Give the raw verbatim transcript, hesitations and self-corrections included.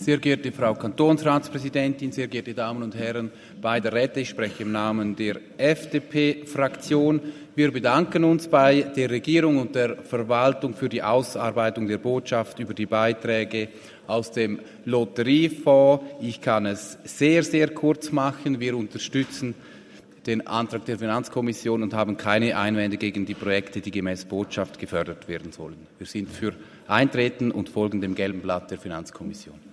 Sehr geehrte Frau Kantonsratspräsidentin, sehr geehrte Damen und Herren beider Räte, ich spreche im Namen der F D P-Fraktion. Wir bedanken uns bei der Regierung und der Verwaltung für die Ausarbeitung der Botschaft über die Beiträge aus dem Lotteriefonds. Ich kann es sehr, sehr kurz machen. Wir unterstützen den Antrag der Finanzkommission und haben keine Einwände gegen die Projekte, die gemäß Botschaft gefördert werden sollen. Wir sind für Eintreten und folgen dem gelben Blatt der Finanzkommission.